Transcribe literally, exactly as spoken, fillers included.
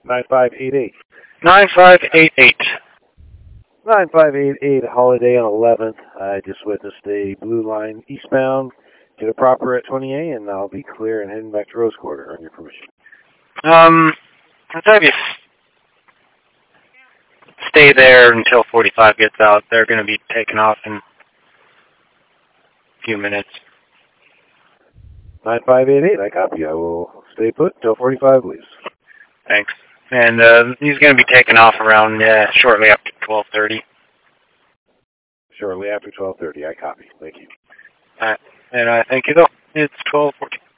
nine five eight eight. nine five eight eight. nine five eight eight, Holiday on eleventh. I just witnessed a blue line eastbound. Get a proper at twenty A, and I'll be clear and heading back to Rose Quarter on your permission. Um, let's have you stay there until forty-five gets out. They're going to be taking off in a few minutes. nine five eight eight, I copy. I will stay put until forty-five leaves. Thanks. And uh, he's going to be taking off around uh, shortly after twelve thirty. Shortly after twelve thirty, I copy. Thank you. All right. And I thank you, though. It's twelve forty.